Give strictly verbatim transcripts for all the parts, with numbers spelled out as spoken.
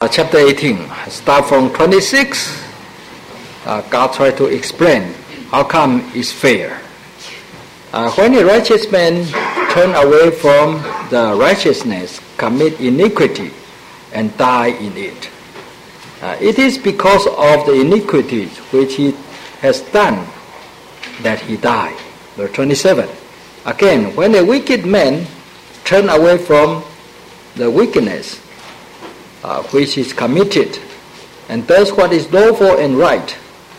chapter eighteen, start from twenty-six. Uh, God tried to explain how come it's fair. Uh, when a righteous man turn away from the righteousness, commit iniquity, and die in it, uh, it is because of the iniquities which he has done that he died. Verse twenty-seven. Again, when a wicked man turn away from the wickedness uh, which is committed, and does what is lawful and right,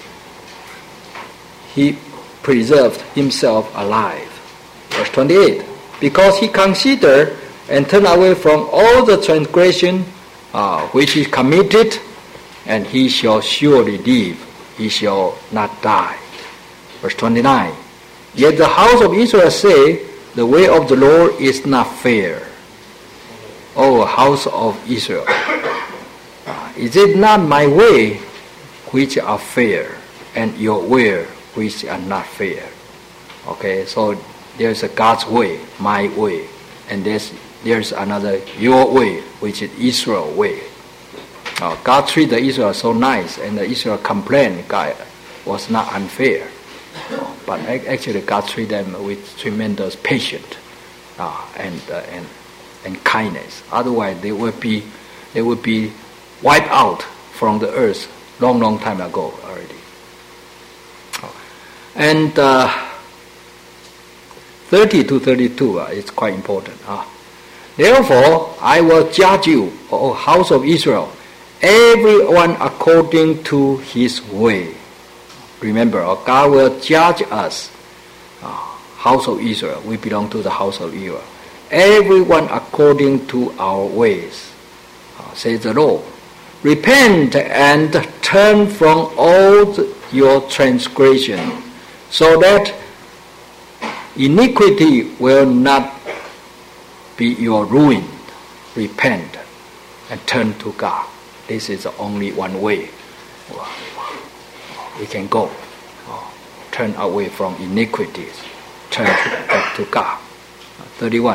he preserved himself alive. Verse twenty-eight. Because he considered and turned away from all the transgression uh, which he committed, and he shall surely live, he shall not die. Verse twenty-nine. Yet the house of Israel say, the way of the Lord is not fair. O house of Israel, uh, is it not my way which are fair, and your way which are not fair? Okay, so there's a God's way, my way, and there's there's another your way, which is Israel's way. Uh, God treated Israel so nice, and the Israel complained God was not unfair. Uh, but actually God treated them with tremendous patience uh, and uh, and and kindness. Otherwise they would be they would be wiped out from the earth long, long time ago already. And uh, thirty to thirty-two uh, is quite important. Uh. Therefore, I will judge you, O house of Israel, everyone according to his way. Remember, uh, God will judge us, uh, house of Israel. We belong to the house of Israel. Everyone according to our ways, uh, says the Lord. Repent and turn from all the, your transgression, so that iniquity will not be your ruin. Repent and turn to God. This is the only one way we can go. Turn away from iniquities. Turn back to God. thirty-one.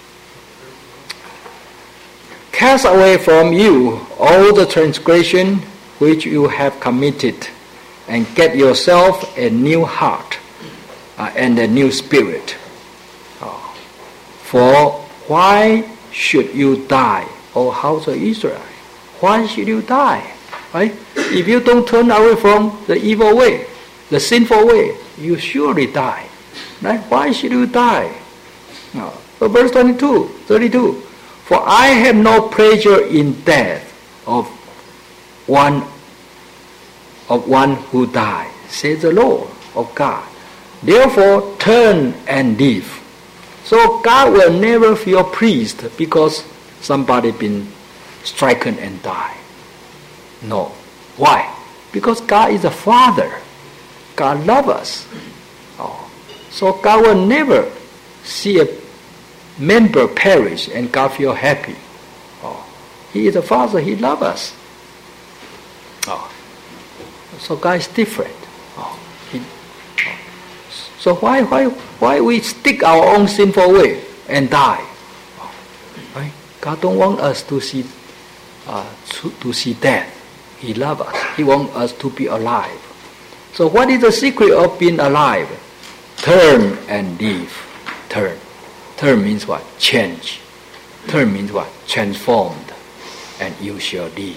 Cast away from you all the transgression which you have committed, and get yourself a new heart uh, and a new spirit. Uh, for why should you die, O house of Israel? Why should you die? Right? If you don't turn away from the evil way, the sinful way, you surely die. Right? Why should you die? Uh, so verse twenty-two, thirty-two. For I have no pleasure in death of one of one who died, says the Lord of God. Therefore turn and live. So God will never feel pleased because somebody been stricken and died. No. Why? Because God is a Father. God loves us. Oh. So God will never see a member perish and God feel happy. Oh. He is a Father. He loves us. Oh. So God is different. Oh. He, oh. So why why why we stick our own sinful way and die? Oh. Right? God don't want us to see uh, to, to see death. He loves us. He wants us to be alive. So what is the secret of being alive? Turn and live. Turn. Turn means what? Change. Turn means what? Transformed. And you shall live.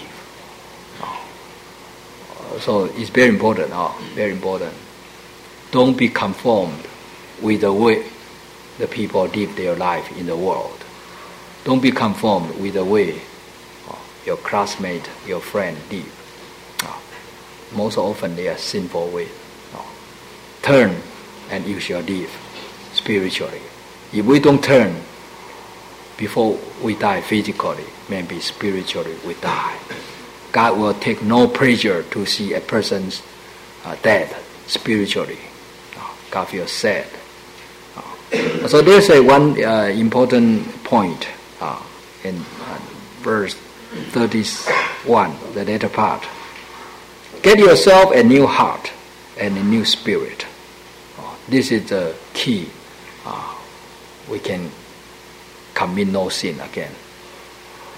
Oh. So it's very important. Oh, very important. Don't be conformed with the way the people live their life in the world. Don't be conformed with the way oh, your classmate, your friend live. Oh. Most often they are sinful way. Oh. Turn and you shall live spiritually. If we don't turn before we die physically, maybe spiritually we die. God will take no pleasure to see a person's uh, dead spiritually. Oh, God feels sad. Oh. So there's a one uh, important point uh, in uh, verse thirty-one, the later part. Get yourself a new heart and a new spirit. Oh, this is the key. Uh, we can commit no sin again.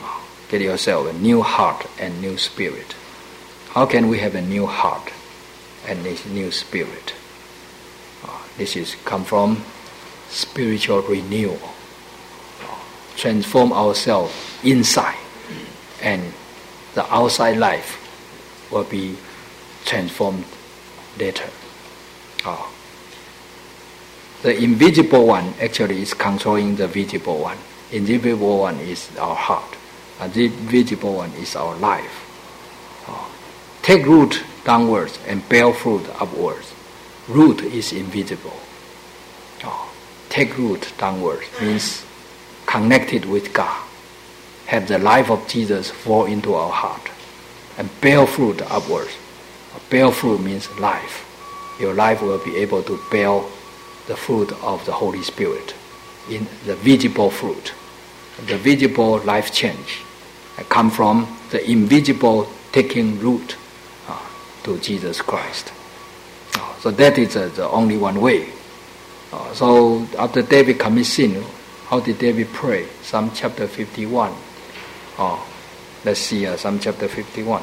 Get yourself a new heart and new spirit. How can we have a new heart and a new spirit? Uh, this is come from spiritual renewal. Uh, transform ourselves inside, and the outside life will be transformed later. Uh, the invisible one actually is controlling the visible one. Invisible one is our heart, and the visible one is our life. Uh, take root downwards and bear fruit upwards. Root is invisible. Uh, take root downwards means connected with God. Have the life of Jesus fall into our heart, and bear fruit upwards. Bear fruit means life. Your life will be able to bear the fruit of the Holy Spirit, in the visible fruit. The visible life change come from the invisible taking root uh, to Jesus Christ. Uh, so that is uh, the only one way. Uh, so after David commit sin, how did David pray? Psalm chapter fifty-one. Oh, let's see uh, Psalm chapter fifty-one.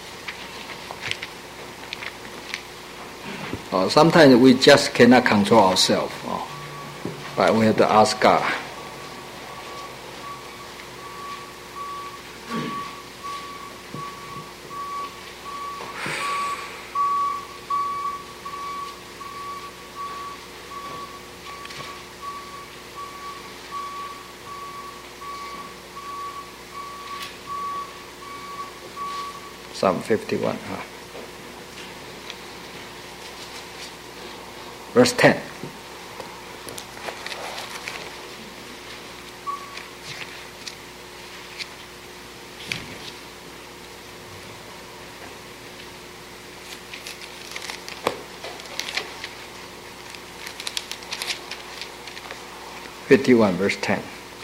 Uh, sometimes we just cannot control ourselves, uh, but we have to ask God. Psalm fifty-one. Huh? Verse ten. fifty-one verse ten.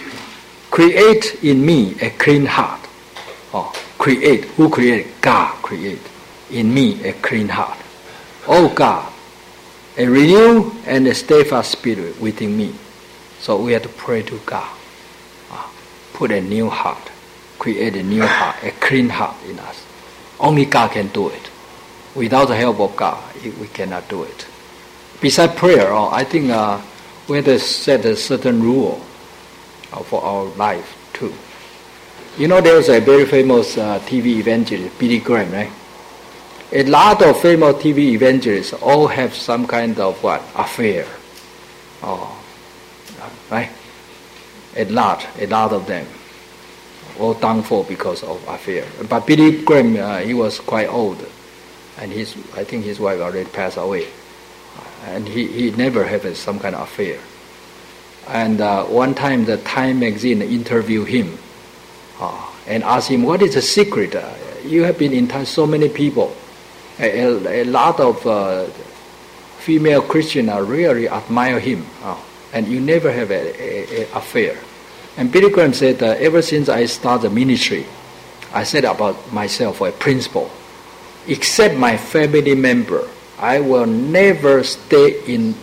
Create in me a clean heart. Oh, create. Who created? God create in me a clean heart. Oh God, a renew and a steadfast spirit within me. So we have to pray to God. Uh, put a new heart. Create a new heart, a clean heart in us. Only God can do it. Without the help of God, we cannot do it. Besides prayer, oh, I think uh, we have to set a certain rule uh, for our life too. You know, there's a very famous uh, T V evangelist, Billy Graham, right? A lot of famous T V evangelists all have some kind of what? Affair. Oh, right? A lot, a lot of them. All downfall because of affair. But Billy Graham, uh, he was quite old. And his, I think his wife already passed away. And he, he never had some kind of affair. And uh, one time the Time magazine interviewed him uh, and asked him, what is the secret? Uh, you have been in touch so many people. A, a, a lot of uh, female Christians uh, really admire him. Uh, and you never have an affair. And Billy Graham said, uh, ever since I started ministry, I said about myself a principle. Except my family member, I will never stay in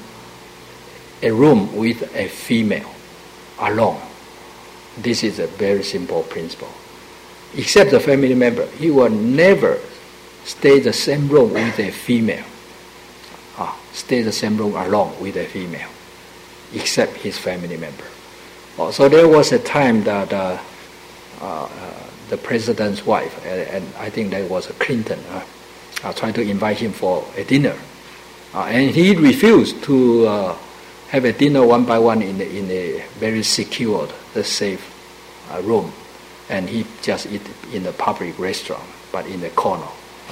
a room with a female alone. This is a very simple principle. Except the family member, he will never stay the same room with a female. Ah, stay the same room alone with a female, except his family member. Oh, so there was a time that uh, uh, the president's wife, and, and I think that was Clinton, uh, uh, tried to invite him for a dinner. Uh, and he refused to uh, have a dinner one by one in, the, in a very secured, the safe uh, room. And he just eat in the public restaurant, but in the corner.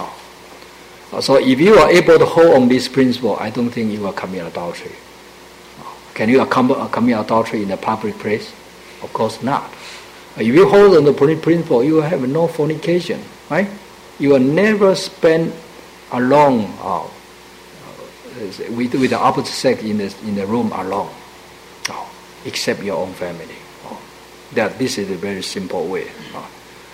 Oh. So if you are able to hold on this principle, I don't think you will commit adultery. Can you commit adultery in a public place? Of course not. If you hold on the principle, you will have no fornication, right? You will never spend alone uh, with, with the opposite sex in the, in the room alone, oh, except your own family. Oh. That this is a very simple way. Oh.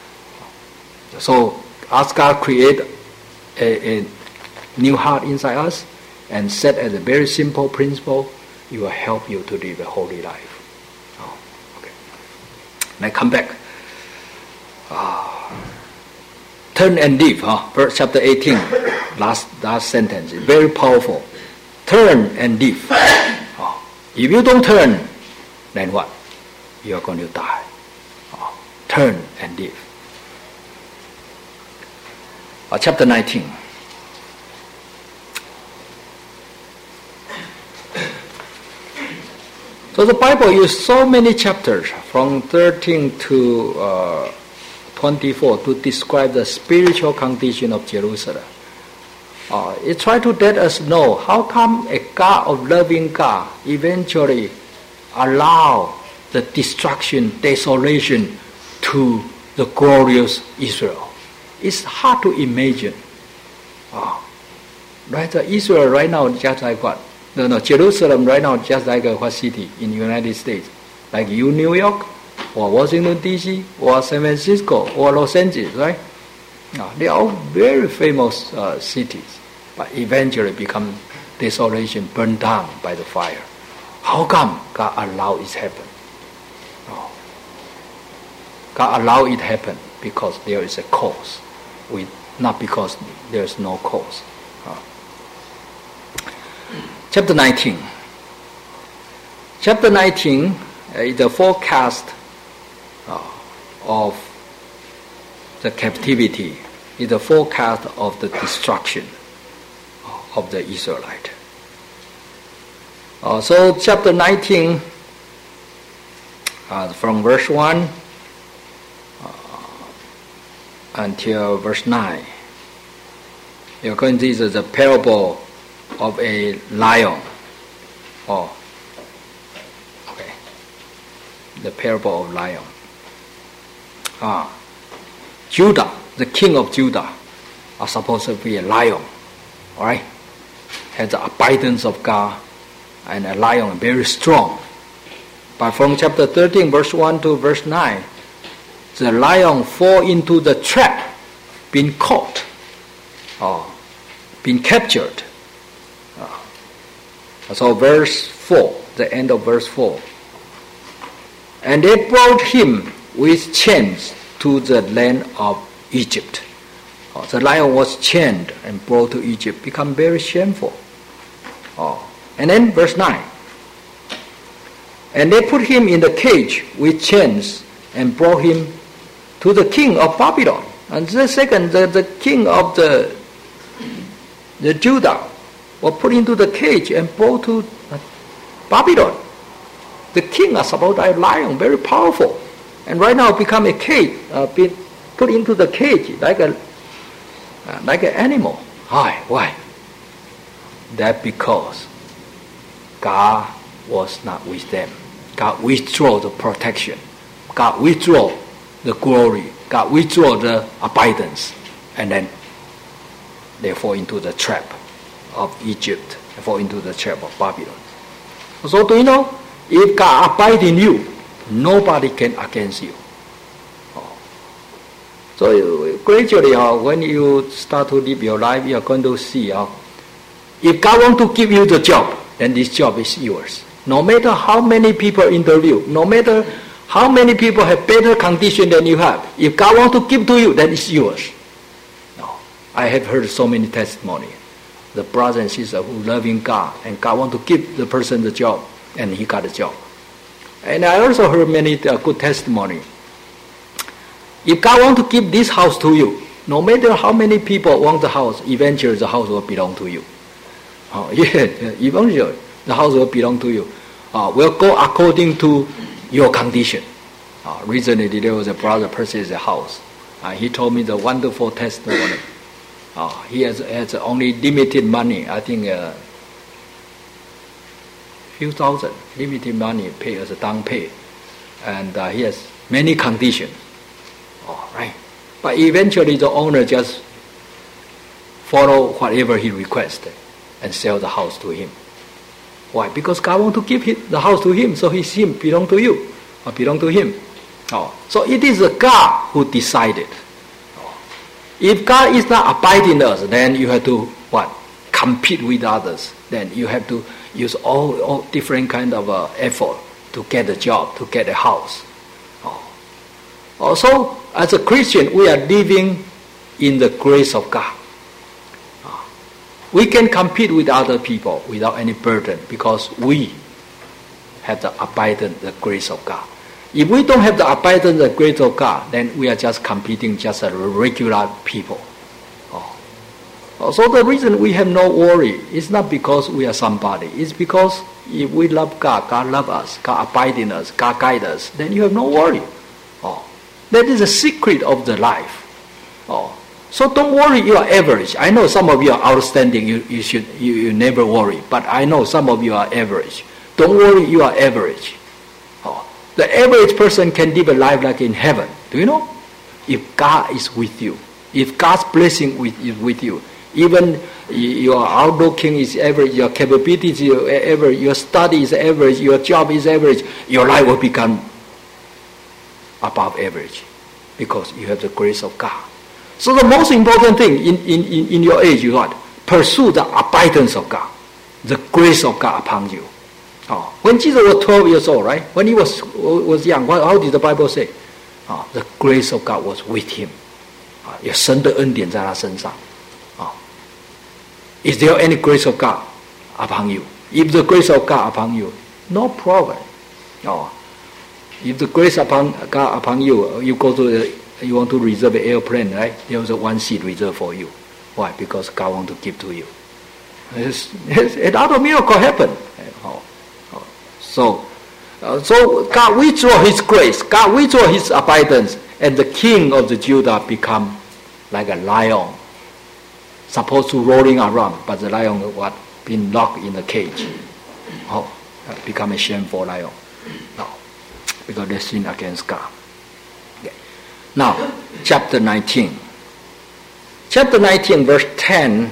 So ask God create a, a new heart inside us and set as a very simple principle. It will help you to live a holy life. Oh, okay. Now come back. Ah, turn and leave, huh? Verse chapter eighteen, last last sentence, very powerful. Turn and leave. Oh, if you don't turn, then what? You are going to die. Oh, turn and leave. Uh, chapter nineteen. So the Bible uses so many chapters from thirteen to uh, twenty-four to describe the spiritual condition of Jerusalem. Uh, it tries to let us know how come a God of loving God eventually allow the destruction, desolation to the glorious Israel. It's hard to imagine. Oh, right, Israel right now just like what? No, no, Jerusalem right now just like a what city in the United States? Like you, New York, or Washington, D C, or San Francisco, or Los Angeles, right? No, they are all very famous uh, cities, but eventually become desolation, burned down by the fire. How come God allowed it to happen? No. God allowed it to happen because there is a cause, with, not because there is no cause. Uh. Chapter nineteen. Chapter nineteen uh, is the forecast uh, of the captivity, is the forecast of the destruction of the Israelite. Uh, so chapter nineteen, uh, from verse one uh, until verse nine, you're going to see the parable of a lion. Oh, okay. The parable of lion. Ah, Judah, the king of Judah, are supposed to be a lion. All right, has the abundance of God, and a lion very strong. But from chapter thirteen, verse one to verse nine, the lion fall into the trap, been caught, or been captured. So verse four, the end of verse four. And they brought him with chains to the land of Egypt. Oh, the lion was chained and brought to Egypt, become very shameful. Oh. And then verse nine. And they put him in the cage with chains and brought him to the king of Babylon. And the second, the, the king of the, the Judah was put into the cage and brought to Babylon. The king is supposed to be a lion, very powerful, and right now become a cage, uh, been put into the cage like a uh, like an animal. Why? Why? That because God was not with them. God withdrew the protection. God withdrew the glory. God withdrew the abundance, and then they fall into the trap of Egypt, fall into the trap of Babylon. So do you know, if God abides in you, nobody can against you. Oh. So you, gradually, uh, when you start to live your life, you are going to see, uh, if God wants to give you the job, then this job is yours. No matter how many people interview, no matter how many people have better condition than you have, if God wants to give to you, then it's yours. No. I have heard so many testimonies. The brother and sister who love in God, and God want to give the person the job, and he got a job. And I also heard many uh, good testimony. If God want to give this house to you, no matter how many people want the house, eventually the house will belong to you. Oh, yeah, eventually the house will belong to you. Uh, will go according to your condition. Uh, recently there was a brother purchased a house. Uh, he told me the wonderful testimony. Uh, he has, has only limited money, I think a uh, few thousand, limited money pay as a down pay. And uh, he has many conditions. Oh, right. But eventually the owner just follow whatever he requested and sell the house to him. Why? Because God wants to give his, the house to him, so his him belong to you, or belong to him. Oh, so it is a God who decided. If God is not abiding us, then you have to what? Compete with others. Then you have to use all, all different kind of uh, effort to get a job, to get a house. Oh. Also, as a Christian, we are living in the grace of God. We can compete with other people without any burden because we have the abundant the grace of God. If we don't have the abundant the grace of God, then we are just competing just as regular people. Oh. So the reason we have no worry is not because we are somebody. It's because if we love God, God loves us, God abides in us, God guides us, then you have no worry. Oh. That is the secret of the life. Oh. So don't worry, you are average. I know some of you are outstanding, you, you should you, you never worry. But I know some of you are average. Don't worry, you are average. Oh. The average person can live a life like in heaven. Do you know? If God is with you, if God's blessing with, is with you, even your outlooking is average, your capabilities is average, your study is average, your job is average, your life will become above average because you have the grace of God. So the most important thing in, in, in, in your age is what? Pursue the abundance of God, the grace of God upon you. Oh. When Jesus was twelve years old, right? When he was was young, what, how did the Bible say? Oh, the grace of God was with him. Oh, 有神的恩典在他身上。Oh. Is there any grace of God upon you? If the grace of God upon you, no problem. Oh. If the grace upon God upon you, you go to the you want to reserve an airplane, right? There's a one seat reserved for you. Why? Because God wants to give to you. It's, it's, another miracle happened. Oh, oh. So, uh, so God withdraw His grace. God withdraw His abundance, and the king of the Judah become like a lion, supposed to rolling around, but the lion what been locked in a cage. Oh, become a shameful lion. No, because they sin against God. Now, chapter nineteen. Chapter nineteen, verse ten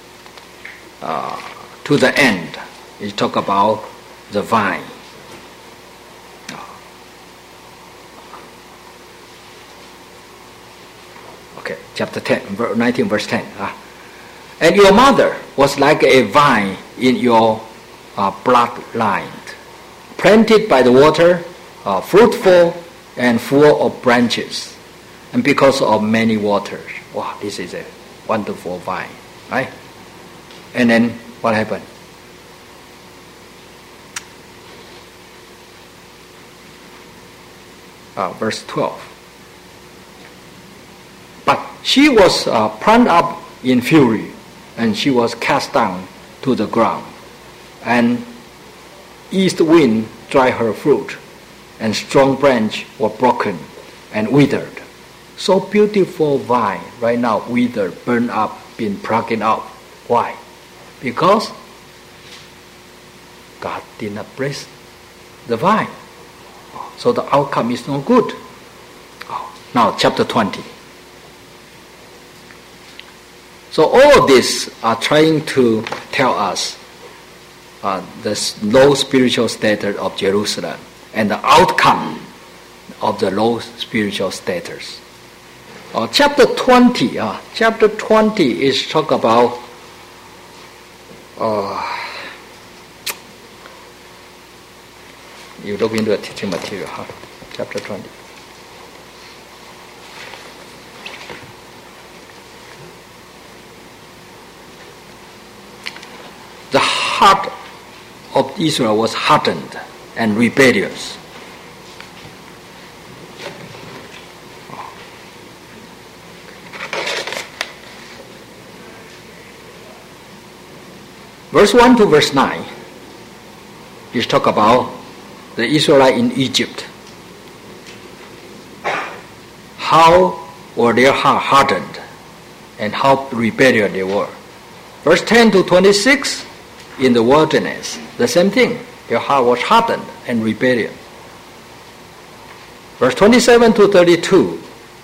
uh, to the end, is talk about the vine. Okay, chapter ten, nineteen, verse ten. Uh, and your mother was like a vine in your uh, bloodline, planted by the water, uh, fruitful and full of branches. And because of many waters. Wow, this is a wonderful vine, right? And then what happened? Uh, verse twelve. But she was uh, plucked up in fury, and she was cast down to the ground. And east wind dried her fruit, and strong branch were broken and withered. So beautiful vine right now withered, burned up, been plucked out. Why? Because God did not bless the vine. So the outcome is not good. Now chapter twenty. So all of this are trying to tell us uh, the low spiritual status of Jerusalem and the outcome of the low spiritual status. Uh, chapter twenty, uh, chapter twenty is talk about uh, you look into the teaching material, huh? Chapter twenty. The heart of Israel was hardened and rebellious. Verse one to verse nine is talk about the Israelites in Egypt. How were their heart hardened and how rebellious they were. Verse ten to twenty-six, in the wilderness, the same thing. Their heart was hardened and rebellious. Verse twenty-seven to thirty-two,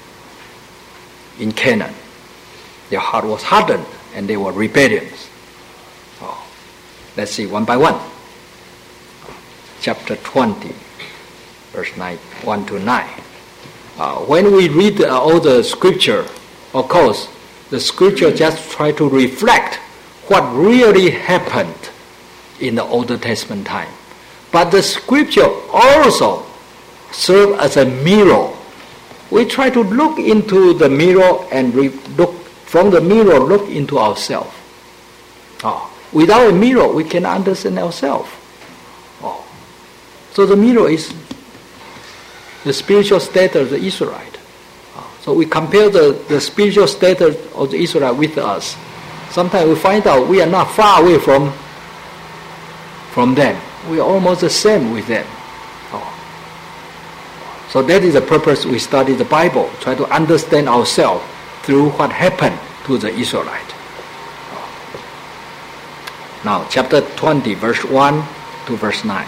in Canaan, their heart was hardened and they were rebellious. Oh, let's see one by one. Chapter twenty, verse nine, one to nine. Uh, when we read uh, all the scripture, of course, the scripture just try to reflect what really happened in the Old Testament time. But the scripture also serve as a mirror we try to look into the mirror and re- look from the mirror, look into ourselves. Oh. Without a mirror, we cannot understand ourselves. Oh. So the mirror is the spiritual status of the Israelite. Oh. So we compare the, the spiritual status of the Israelite with us. Sometimes we find out we are not far away from, from them. We are almost the same with them. Oh. So that is the purpose we study the Bible, try to understand ourselves through what happened to the Israelite. Now, chapter twenty, verse one to verse nine.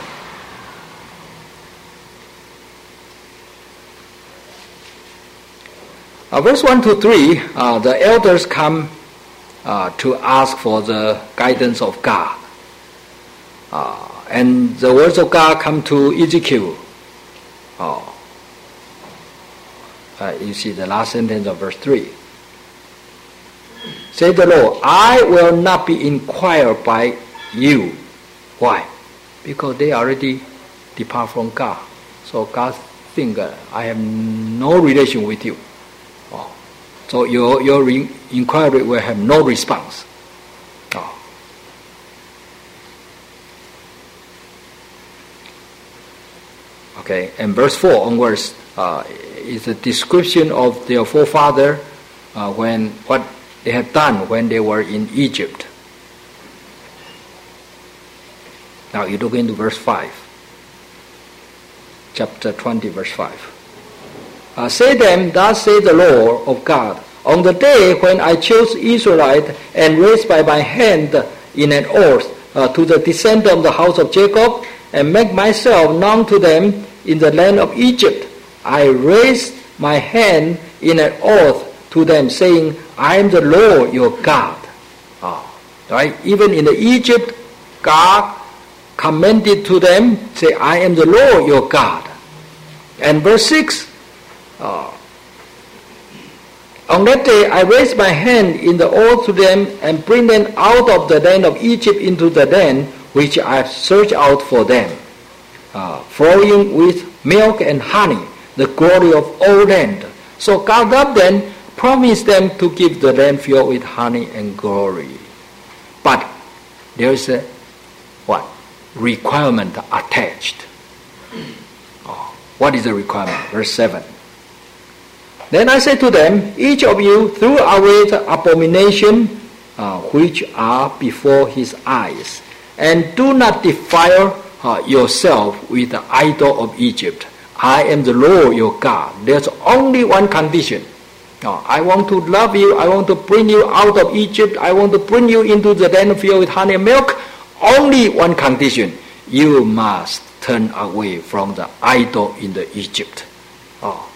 Uh, verse one to three, uh, the elders come uh, to ask for the guidance of God. Uh, and the words of God come to Ezekiel. Oh. Uh, you see the last sentence of verse three. Say the Lord, I will not be inquired by you. Why? Because they already depart from God. So God thinks uh, I have no relation with you. Oh. So your, your re- inquiry will have no response. Oh. Okay, and verse four onwards uh, is a description of their forefather uh, when what they had done when they were in Egypt. Now you look into verse five. Chapter twenty, verse five. Uh, say them, thus say the Lord of God, on the day when I chose Israelite and raised by my hand in an oath uh, to the descendant of the house of Jacob, and make myself known to them in the land of Egypt, I raised my hand in an oath to them, saying, I am the Lord your God. Oh, right? Even in the Egypt, God commanded to them, say, I am the Lord your God. And verse six, uh, on that day I raised my hand in the oath to them and bring them out of the land of Egypt into the land which I have searched out for them, uh, flowing with milk and honey, the glory of all land. So God loved them, promised them to give the land filled with honey and glory. But there is a what? Requirement attached. Oh, what is the requirement? Verse seven. Then I said to them, each of you threw away the abomination uh, which are before his eyes, and do not defile uh, yourself with the idol of Egypt. I am the Lord your God. There's only one condition. Uh, I want to love you. I want to bring you out of Egypt. I want to bring you into the land filled with honey and milk. Only one condition. You must turn away from the idol in the Egypt. Oh.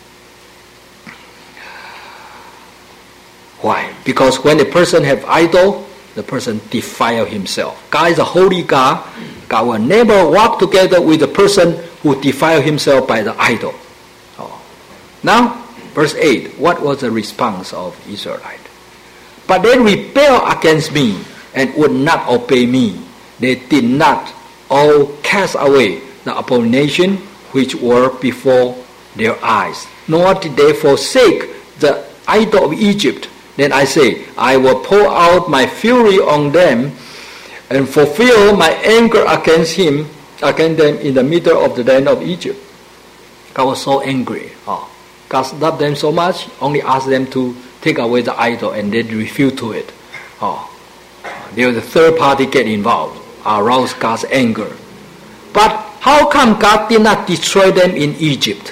Why? Because when a person have idol, the person defile himself. God is a holy God. God will never walk together with a person who defile himself by the idol. Oh. Now, verse eight, what was the response of Israelite? But they rebelled against me and would not obey me. They did not all cast away the abomination which were before their eyes, nor did they forsake the idol of Egypt. Then I say, I will pour out my fury on them and fulfill my anger against him, against them in the middle of the land of Egypt. God was so angry. Oh. God loved them so much, only asked them to take away the idol, and they refused to it. Oh. There was a third party get involved, arouse God's anger. But how come God did not destroy them in Egypt?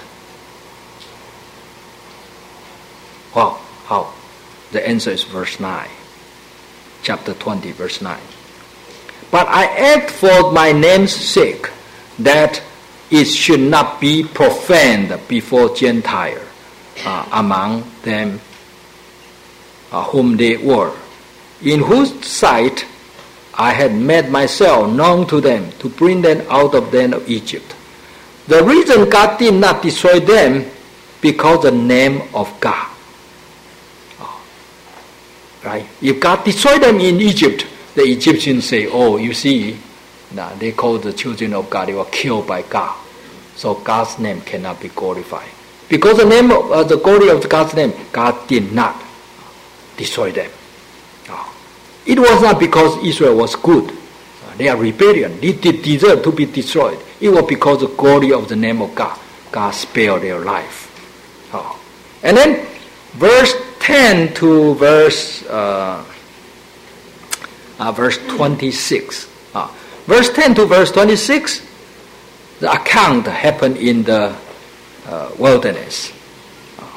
Wow, how? The answer is verse nine. Chapter twenty, verse nine. But I act for my name's sake, that it should not be profaned before Gentiles uh, among them uh, whom they were, in whose sight I had made myself known to them to bring them out of the land of Egypt. The reason God did not destroy them, because the name of God. Oh. Right? If God destroyed them in Egypt, the Egyptians say, oh, you see, nah, they called the children of God, they were killed by God. So God's name cannot be glorified. Because the name of uh, the glory of God's name, God did not destroy them. Oh. It was not because Israel was good. Uh, they are rebellion. They did deserve to be destroyed. It was because of the glory of the name of God. God spared their life. Oh. And then verse ten to verse uh, uh, verse twenty-six. Uh, verse ten to verse twenty-six, the account happened in the uh, wilderness. Uh,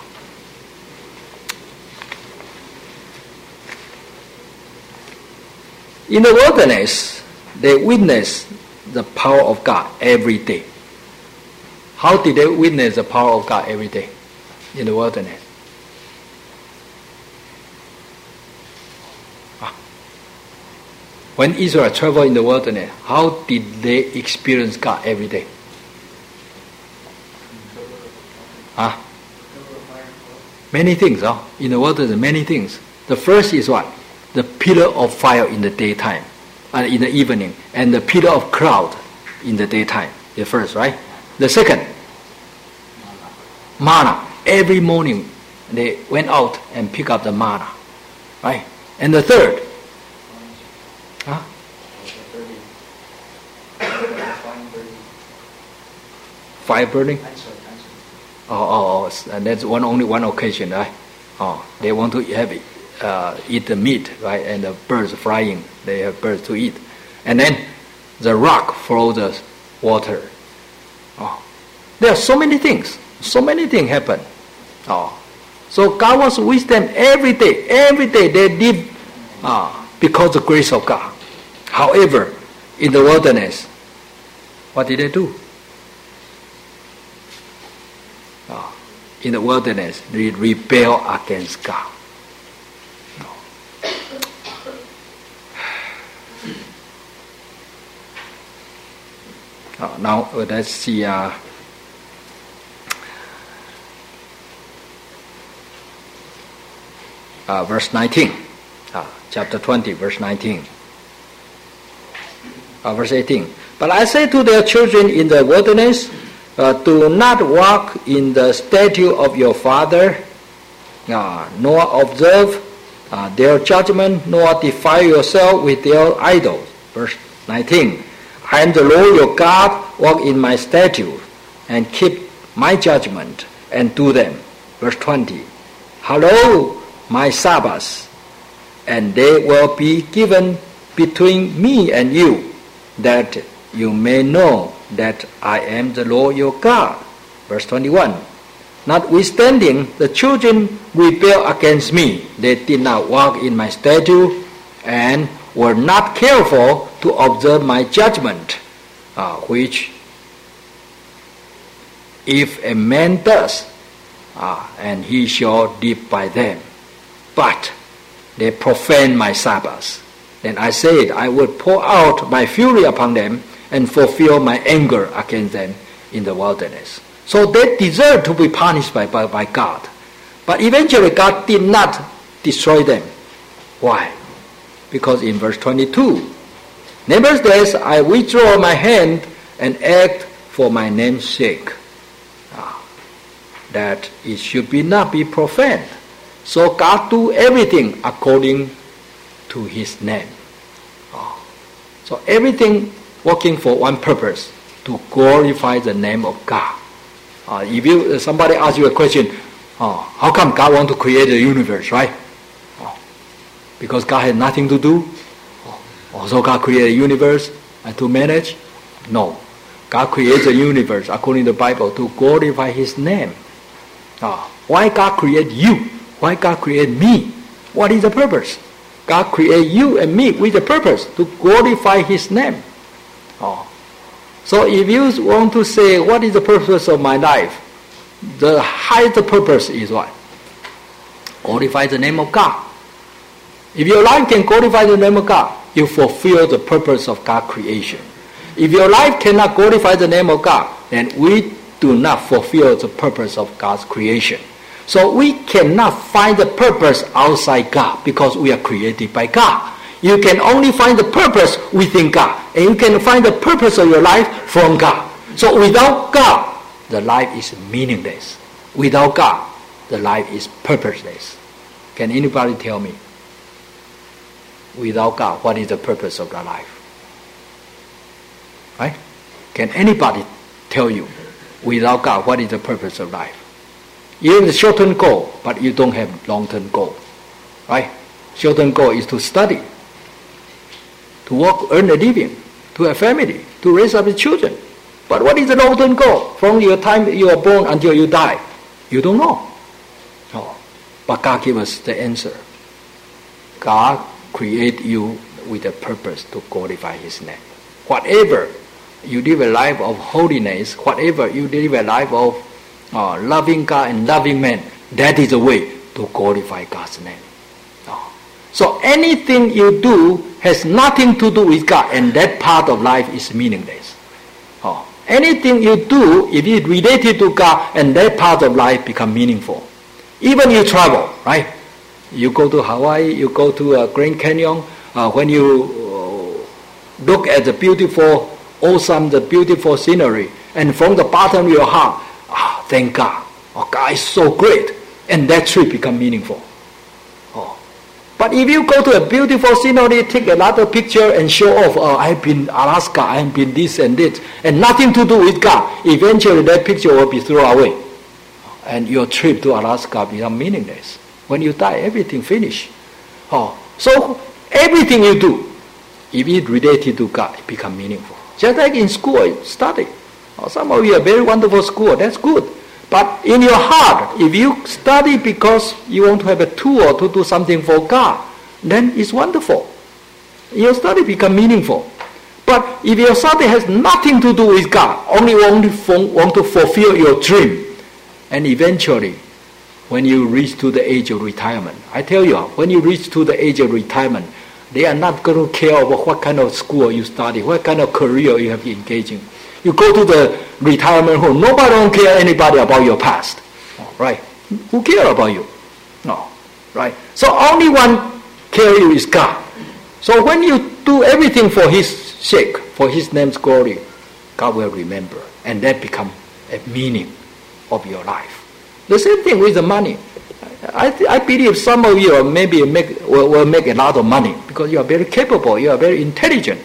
in the wilderness, they witnessed the power of God every day. How did they witness the power of God every day in the wilderness? When Israel traveled in the wilderness, how did they experience God every day? Huh? Many things, huh? In the wilderness, many things. The first is what? The pillar of fire in the daytime, and in the evening, and the pillar of cloud in the daytime. The first, right? The second, manna. Every morning, they went out and picked up the manna, right? And the third, huh? Fire burning? Oh, oh, oh, and that's one only one occasion, right? Oh, they want to have it, uh, eat the meat, right? And the birds flying, they have birds to eat. And then the rock flows the water. Oh, there are so many things. So many things happen. Oh, so God was with them every day. Every day they did uh, because of the grace of God. However, in the wilderness, what did they do? Oh, in the wilderness, they rebel against God. No. Oh, now let's see. Uh, Uh, verse nineteen, uh, chapter twenty, verse nineteen. Uh, verse eighteen. But I say to their children in the wilderness, uh, do not walk in the statute of your father, uh, nor observe uh, their judgment, nor defile yourself with their idols. Verse nineteen. I am the Lord your God, walk in my statute, and keep my judgment, and do them. Verse twenty. Hello, my Sabbaths, and they will be given between me and you, that you may know that I am the Lord your God. Verse twenty-one. Notwithstanding, the children rebelled against me. They did not walk in my statute, and were not careful to observe my judgment, uh, which if a man does, uh, and he shall live by them. But they profaned my Sabbaths. Then I said, I will pour out my fury upon them and fulfill my anger against them in the wilderness. So they deserve to be punished by, by, by God. But eventually God did not destroy them. Why? Because in verse twenty-two, nevertheless I withdraw my hand and act for my name's sake, ah, that it should be not be profaned. So God do everything according to His name. Oh. So everything working for one purpose, to glorify the name of God. Uh, if you somebody asks you a question, oh, how come God want to create the universe, right? Oh, because God had nothing to do. Oh, also God created a universe and to manage? No. God creates the universe according to the Bible to glorify His name. Oh, why God create you? Why God create me? What is the purpose? God create you and me with the purpose to glorify His name. Oh. So if you want to say, what is the purpose of my life? The highest purpose is what? Glorify the name of God. If your life can glorify the name of God, you fulfill the purpose of God's creation. If your life cannot glorify the name of God, then we do not fulfill the purpose of God's creation. So we cannot find the purpose outside God because we are created by God. You can only find the purpose within God. And you can find the purpose of your life from God. So without God, the life is meaningless. Without God, the life is purposeless. Can anybody tell me? Without God, what is the purpose of the life? Right? Can anybody tell you, without God, what is the purpose of life? You have a short-term goal, but you don't have long-term goal. Right? Short-term goal is to study, to work, earn a living, to have family, to raise up the children. But what is the long-term goal? From your time you are born until you die, you don't know. Oh. But God gives us the answer. God created you with a purpose to glorify His name. Whatever you live a life of holiness, whatever you live a life of uh, loving God and loving man, that is the way to glorify God's name. Oh. So anything you do has nothing to do with God, and that part of life is meaningless. Oh. Anything you do, if it is related to God, and that part of life becomes meaningful. Even you travel, right? You go to Hawaii, you go to uh, Grand Canyon, uh, when you uh, look at the beautiful, awesome, the beautiful scenery, and from the bottom of your heart, ah, thank God. Oh, God is so great. And that trip becomes meaningful. Oh. But if you go to a beautiful scenery, take a lot of picture and show off, oh, I've been Alaska, I've been this and this, and nothing to do with God, eventually that picture will be thrown away. And your trip to Alaska becomes meaningless. When you die, everything finished. Oh. So everything you do, if it related to God, it becomes meaningful. Just like in school, study. Oh, some of you are very wonderful school, that's good. But in your heart, if you study because you want to have a tool to do something for God, then it's wonderful. Your study becomes meaningful. But if your study has nothing to do with God, only want to, want to fulfill your dream, and eventually, when you reach to the age of retirement, I tell you, when you reach to the age of retirement, they are not going to care about what kind of school you study, what kind of career you have engaged in. You go to the retirement home, nobody don't care anybody about your past. Right? Who care about you? No. Right? So only one care you is God. So when you do everything for His sake, for His name's glory, God will remember. And that becomes a meaning of your life. The same thing with the money. I, th- I believe some of you maybe make, will, will make a lot of money because you are very capable, you are very intelligent.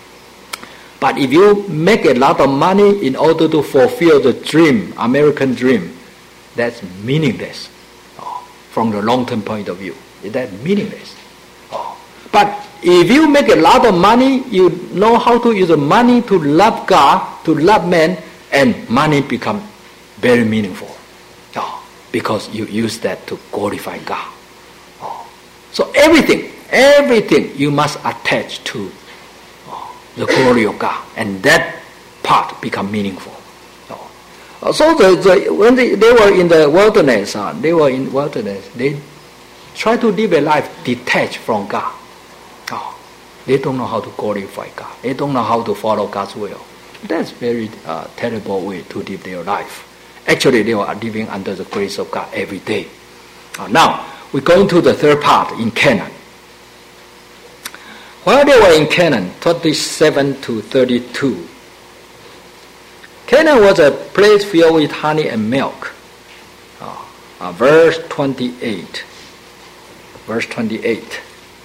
But if you make a lot of money in order to fulfill the dream, American dream, that's meaningless oh, from the long-term point of view. That's meaningless. Oh. But if you make a lot of money, you know how to use the money to love God, to love man, and money becomes very meaningful. Oh, because you use that to glorify God. Oh. So everything, everything you must attach to oh, the glory of God, and that part become meaningful. Oh. So the, the, when they, they were in the wilderness, uh, they were in wilderness, they try to live a life detached from God. Oh. They don't know how to glorify God. They don't know how to follow God's will. That's very uh, terrible way to live their life. Actually, they were living under the grace of God every day. Uh, now, we're going to the third part in Canaan. While they were in Canaan, twenty-seven to thirty-two, Canaan was a place filled with honey and milk. Uh, uh, verse twenty-eight. Verse twenty-eight.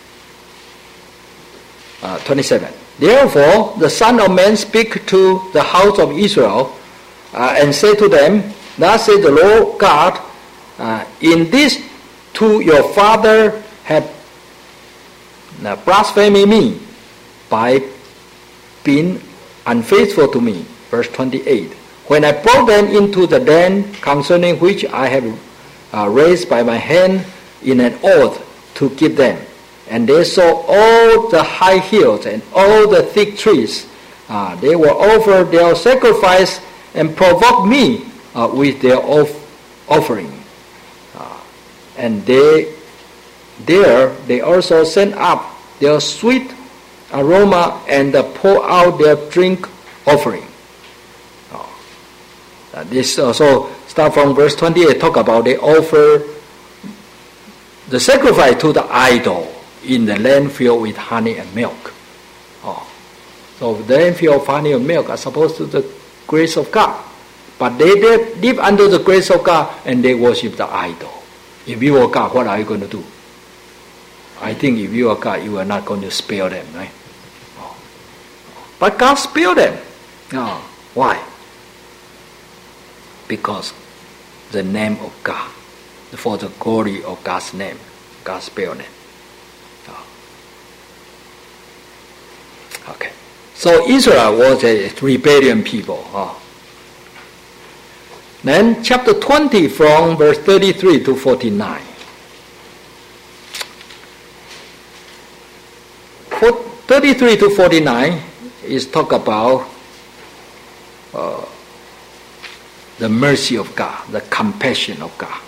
Uh, twenty-seven. Therefore, the Son of Man speak to the house of Israel, Uh, and say to them, thus says the Lord God, uh, in this too your father have uh, blasphemed me by being unfaithful to me. Verse twenty-eight. When I brought them into the land concerning which I have uh, raised by my hand in an oath to give them, and they saw all the high hills and all the thick trees, uh, they will offer their sacrifice and provoke me uh, with their off- offering. Uh, and they there they also send up their sweet aroma and uh, pour out their drink offering. Uh, uh, this also start from verse twenty-eight, talk about they offer the sacrifice to the idol in the land filled with honey and milk. Uh, so the land filled with honey and milk are supposed to the grace of God. But they, they live under the grace of God and they worship the idol. If you are God, what are you going to do? I think if you are God, you are not going to spare them, right? But God spared them. Oh, why? Because the name of God, for the glory of God's name, God spared them. Oh. Okay. So Israel was a rebellion people. Oh. Then chapter twenty from verse thirty-three to forty-nine. For thirty-three to forty-nine is talk about uh, the mercy of God, the compassion of God.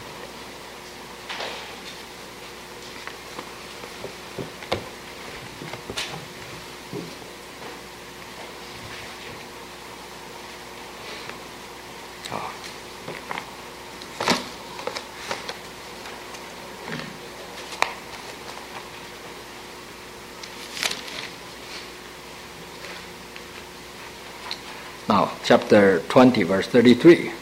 Now, chapter twenty, verse thirty-three.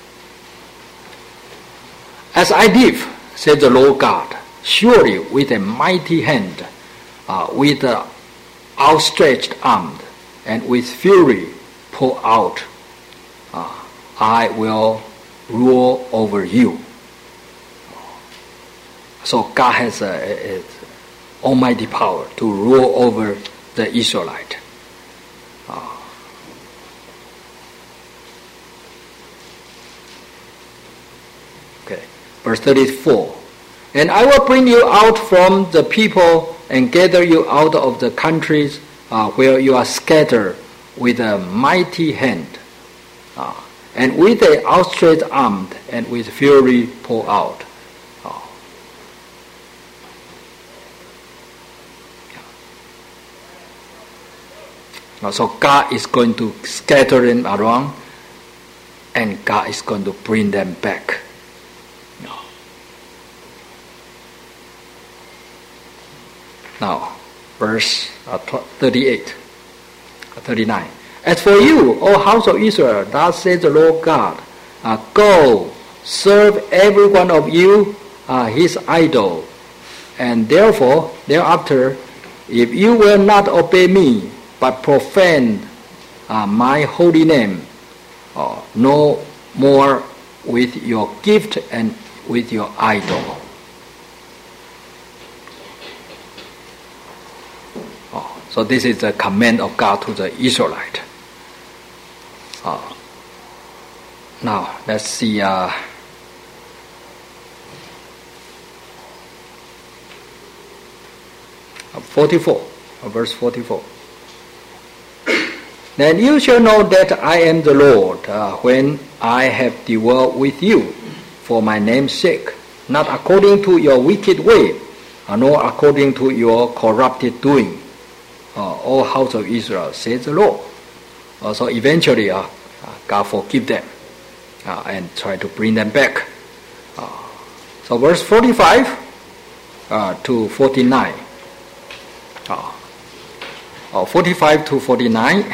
As I live, said the Lord God, surely with a mighty hand, uh, with an outstretched arm, and with fury pour out, uh, I will rule over you. So God has an almighty power to rule over the Israelite. Uh, Verse thirty-four, and I will bring you out from the people and gather you out of the countries uh, where you are scattered with a mighty hand, uh, and with an outstretched arm, and with fury pour out. Uh, yeah. So God is going to scatter them around, and God is going to bring them back. Now, verse uh, thirty-eight, thirty-nine. As for you, O house of Israel, thus says the Lord God, uh, go, serve every one of you uh, his idol. And therefore, thereafter, if you will not obey me, but profane uh, my holy name, uh, no more with your gift and with your idol. So this is the command of God to the Israelite. Uh, now let's see. Uh, forty-four, verse forty-four. Then you shall know that I am the Lord uh, when I have dwelt with you for my name's sake, not according to your wicked way, uh, nor according to your corrupted doing. Uh, O house of Israel, says the Lord. Uh, so eventually, uh, uh, God forgive them uh, and try to bring them back. Uh, so verse forty-five uh, to forty-nine. Uh, uh, forty-five to forty-nine.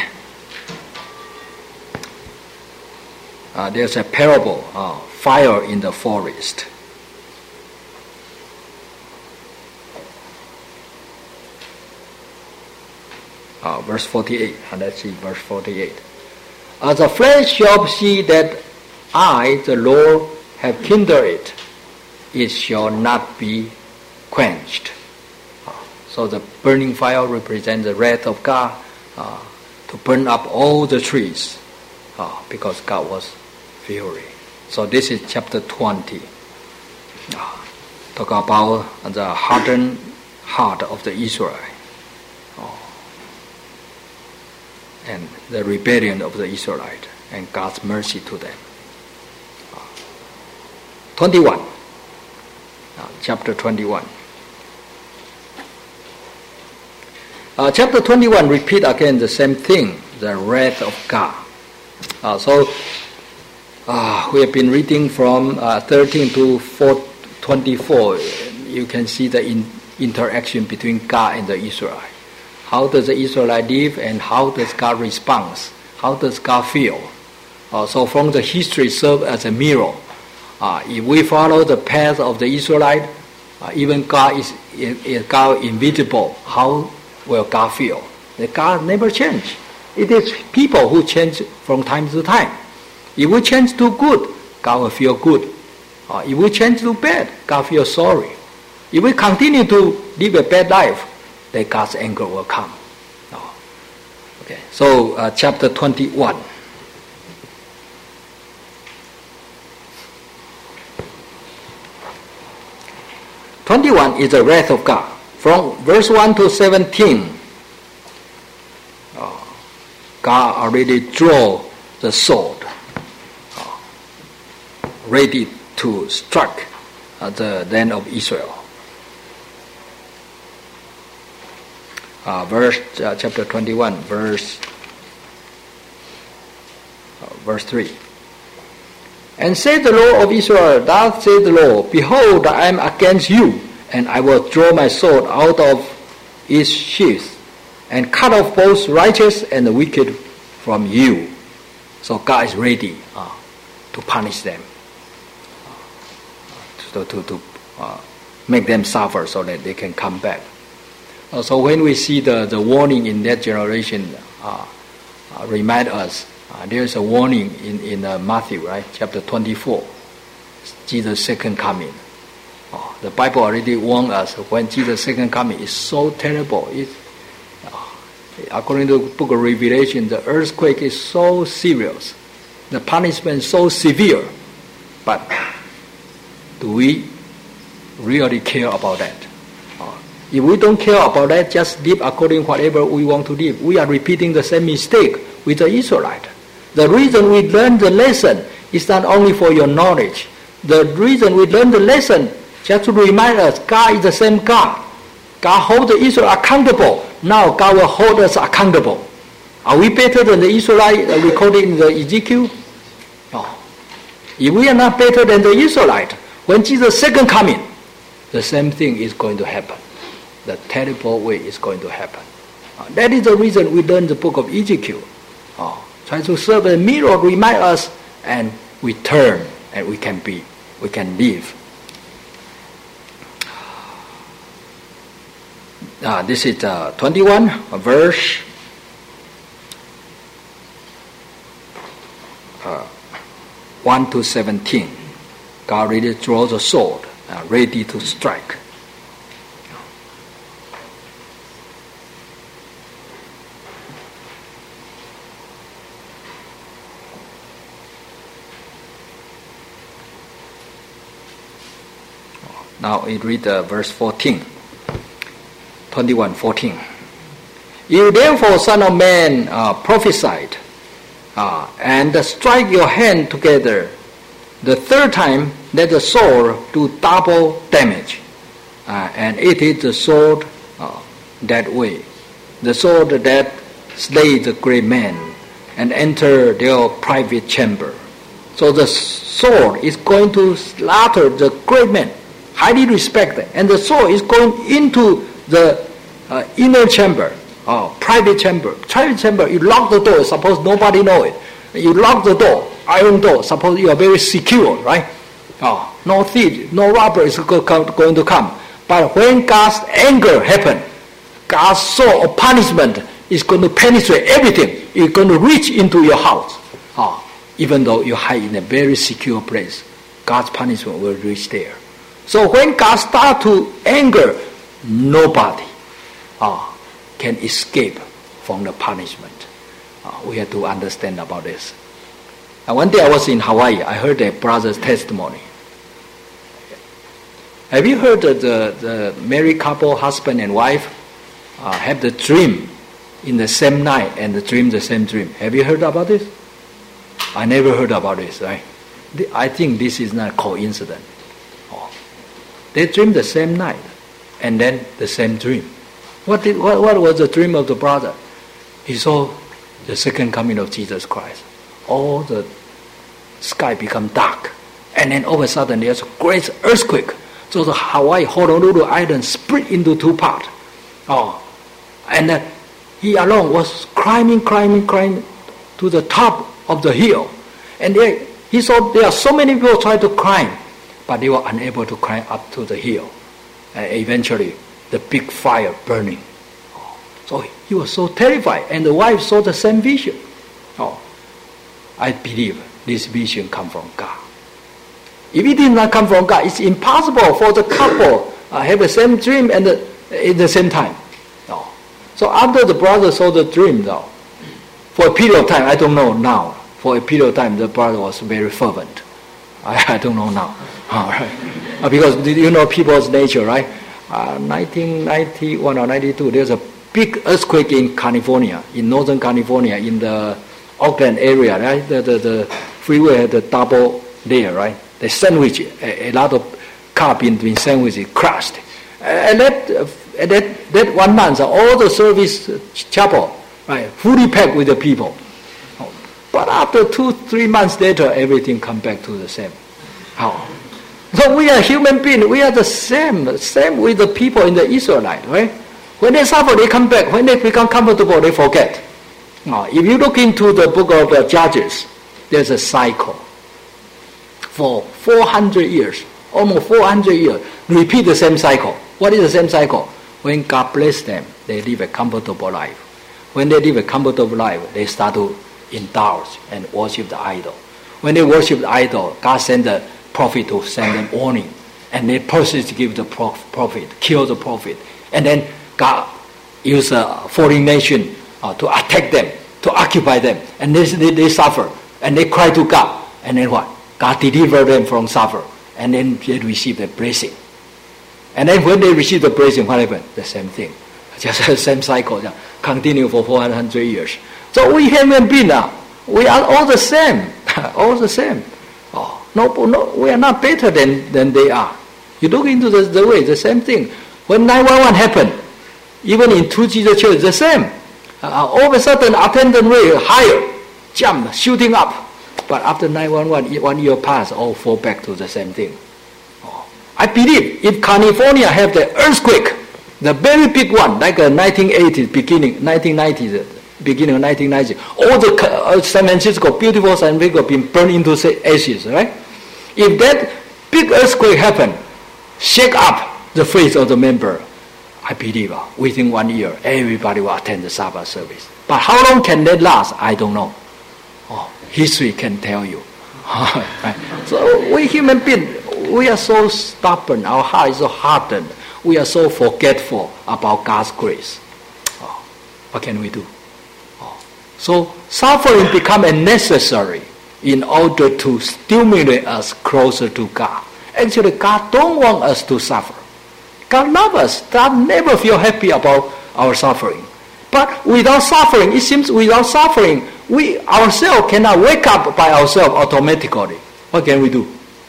Uh, there's a parable, uh, fire in the forest. Uh, verse forty-eight. Uh, let's see, verse forty-eight. Uh, the flesh shall see that I, the Lord, have kindled it. It shall not be quenched. Uh, so the burning fire represents the wrath of God uh, to burn up all the trees uh, because God was fury. So this is chapter twenty. Uh, talk about the hardened heart of the Israelites. And the rebellion of the Israelites and God's mercy to them. twenty-one. Uh, chapter twenty-one. Uh, chapter twenty-one repeat again the same thing, the wrath of God. Uh, so uh, we have been reading from uh, thirteen to twenty-four. You can see the in, interaction between God and the Israelites. How does the Israelite live and how does God respond? How does God feel? Uh, so from the history serve as a mirror. Uh, if we follow the path of the Israelite, uh, even God is, is God invisible, how will God feel? The God never change. It is people who change from time to time. If we change to good, God will feel good. Uh, if we change to bad, God feels sorry. If we continue to live a bad life, then God's anger will come. Oh. Okay. So uh, chapter twenty-one. twenty-one is the wrath of God. From verse one to seventeen, uh, God already drew the sword, uh, ready to strike uh, the land of Israel. Uh, verse uh, chapter twenty-one, verse uh, verse three. And said the Lord of Israel, thus said the Lord, behold, I am against you, and I will draw my sword out of its sheath, and cut off both righteous and the wicked from you. So God is ready uh, to punish them, uh, to, to, to uh, make them suffer so that they can come back. Uh, so when we see the, the warning in that generation, uh, uh, remind us, uh, there is a warning in, in uh, Matthew, right, chapter twenty-four, Jesus' second coming. Uh, the Bible already warned us when Jesus' second coming is so terrible. It, uh, according to the book of Revelation, the earthquake is so serious, the punishment is so severe. But do we really care about that? Uh, if we don't care about that, just live according to whatever we want to live, we are repeating the same mistake with the Israelite. The reason we learn the lesson is not only for your knowledge. The reason we learn the lesson just to remind us, God is the same God. God holds the Israel accountable. Now God will hold us accountable. Are we better than the Israelite uh, recorded in the Ezekiel? No. If we are not better than the Israelite, when Jesus' second coming, the same thing is going to happen. The terrible way is going to happen. Uh, that is the reason we learn the book of Ezekiel. Uh, try to serve as a mirror, remind us, and we turn, and we can be, we can live. Uh, this is uh, twenty-one, verse uh, one to seventeen. God ready to draw the sword, uh, ready to strike. Now it read uh, verse fourteen. twenty-one fourteen. You therefore, son of man, uh, prophesied, uh, and strike your hand together the third time, let the sword do double damage. Uh, and it is the sword uh, that way, the sword that slay the great man and enter their private chamber. So the sword is going to slaughter the great man, highly respected, and the sword is going into the uh, inner chamber, uh, private chamber. Private chamber, you lock the door, suppose nobody know it. You lock the door, iron door, suppose you are very secure, right? Oh, no thief, no robber is going to come. But when God's anger happens, God's sword of punishment is going to penetrate everything. It's going to reach into your house. Oh, even though you hide in a very secure place, God's punishment will reach there. So when God starts to anger, nobody uh, can escape from the punishment. Uh, we have to understand about this. And one day I was in Hawaii. I heard a brother's testimony. Have you heard that the, the married couple, husband and wife, uh, have the dream in the same night and the dream the same dream? Have you heard about this? I never heard about this, right? I think this is not a coincidence. Oh. They dream the same night and then the same dream. What, did, what, what was the dream of the brother? He saw the second coming of Jesus Christ. All the sky become dark. And then all of a sudden there's a great earthquake. So the Hawaii, Honolulu Island split into two parts. Oh. And uh, he alone was climbing, climbing, climbing to the top of the hill. And they, he saw there are so many people trying to climb, but they were unable to climb up to the hill. And eventually, the big fire burning. So he was so terrified, and the wife saw the same vision. Oh, I believe this vision come from God. If it did not come from God, it's impossible for the couple uh, have the same dream and the, at the same time. Oh. So after the brother saw the dream, though, for a period of time, I don't know now. For a period of time, the brother was very fervent. I, I don't know now. All right. Uh, because you know people's nature, right? Uh, nineteen ninety-one or ninety-two, there's a big earthquake in California, in Northern California, in the Oakland area, right? The, the, the freeway had the double there, right? They sandwich, a, a lot of car being, being sandwiched, crashed. And that, uh, that, that one month, all the service chapel, right, fully packed with the people. But after two, three months later, everything come back to the same. How? So we are human beings. We are the same, same with the people in the Israelite, right? When they suffer, they come back. When they become comfortable, they forget. Now, if you look into the book of uh, Judges, there's a cycle. For four hundred years, almost four hundred years, repeat the same cycle. What is the same cycle? When God bless them, they live a comfortable life. When they live a comfortable life, they start to indulge and worship the idol. When they worship the idol, God send the prophet to send them warning. And they persist to give the prophet, kill the prophet. And then God use a foreign nation uh, to attack them, to occupy them. And they, they, they suffer. And they cry to God. And then what? God deliver them from suffer. And then they receive the blessing. And then when they receive the blessing, what happened? The same thing. Just the same cycle. Continue for four hundred years. So we human beings now, we are all the same. all the same. Oh, no, no, we are not better than, than they are. You look into the, the way, the same thing. When nine one one happened, even in True Jesus Church, the same. Uh, all of a sudden, attendance rate higher, jump, shooting up. But after nine one one, one year passed, all fall back to the same thing. Oh. I believe if California have the earthquake, the very big one, like the nineteen eighties, beginning, nineteen nineties, beginning of nineteen nineties, all the uh, San Francisco, beautiful San Francisco, been burned into ashes, right? If that big earthquake happened, shake up the faith of the member, I believe uh, within one year, everybody will attend the Sabbath service. But how long can that last? I don't know. Oh, history can tell you. Right? So we human beings, we are so stubborn. Our heart is so hardened. We are so forgetful about God's grace. Oh, what can we do? Oh. So suffering becomes necessary in order to stimulate us closer to God. Actually, God don't want us to suffer. God loves us. God never feel happy about our suffering. But without suffering, it seems without suffering, we ourselves cannot wake up by ourselves automatically. What can we do?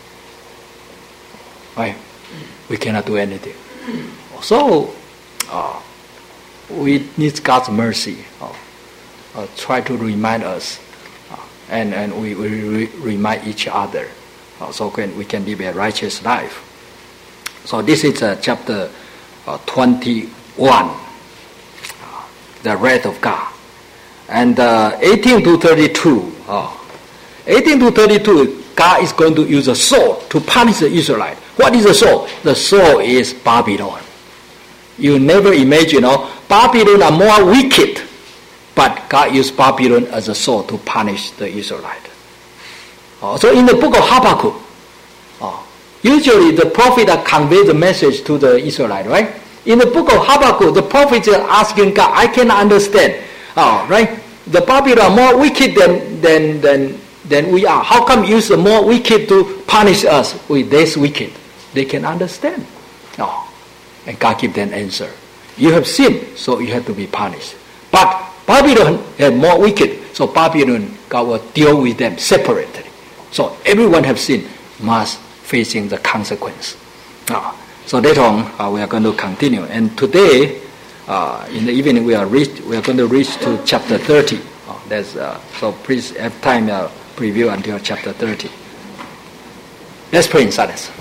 Right? We cannot do anything. So, uh, we need God's mercy. Uh, uh, try to remind us, uh, and, and we, we re- remind each other, uh, so can, we can live a righteous life. So this is uh, chapter uh, twenty-one, uh, the wrath of God. And uh, eighteen to thirty-two, uh, eighteen to thirty-two, God is going to use a sword to punish the Israelites. What is the sword? The sword is Babylon. You never imagine, oh, Babylon are more wicked, but God used Babylon as a sword to punish the Israelites. Uh, so in the book of Habakkuk, uh, usually the prophet convey the message to the Israelites, right? In the book of Habakkuk, the prophet is asking God, I cannot understand. Oh, right? The Babylon are more wicked than, than, than, than we are. How come you're more wicked to punish us with this wicked? They can understand. Oh. And God give them answer. You have sinned, so you have to be punished. But Babylon is more wicked, so Babylon, God will deal with them separately. So everyone have sinned, must facing the consequence. Oh. So later on, uh, we are going to continue. And today, uh, in the evening, we are reach, we are going to reach to chapter thirty. Oh, that's, uh, so please have time uh, preview until chapter thirty. Let's pray in silence.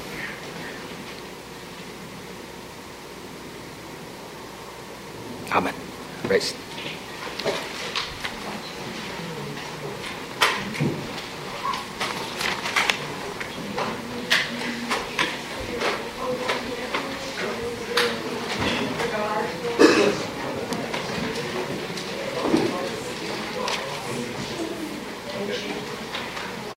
Amen. Praise. 个事。